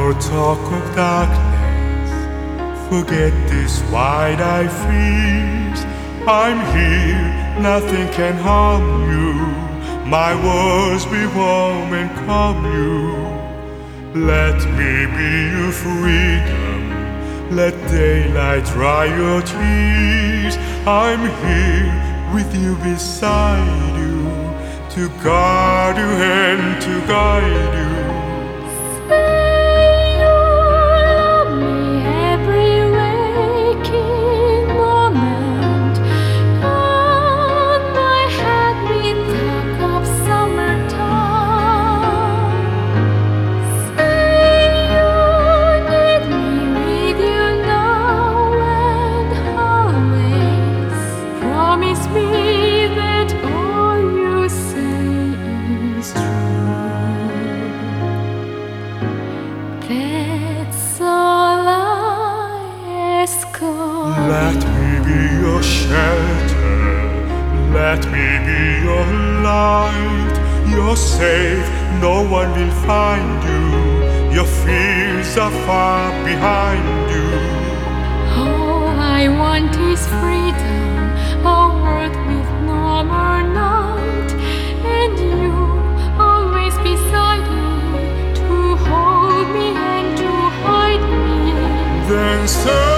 more talk of darkness, forget this wide-eyed fears. I'm here, nothing can harm you. My words be warm and calm you. Let me be your freedom, let daylight dry your tears. I'm here with you, beside you, to guard you and to guide you. That's all I ask of. Let me be your shelter, let me be your light. You're safe, no one will find you. Your fears are far behind you. All I want is freedom, a world with no more night, and you always beside me, to hold me and to hide me. Then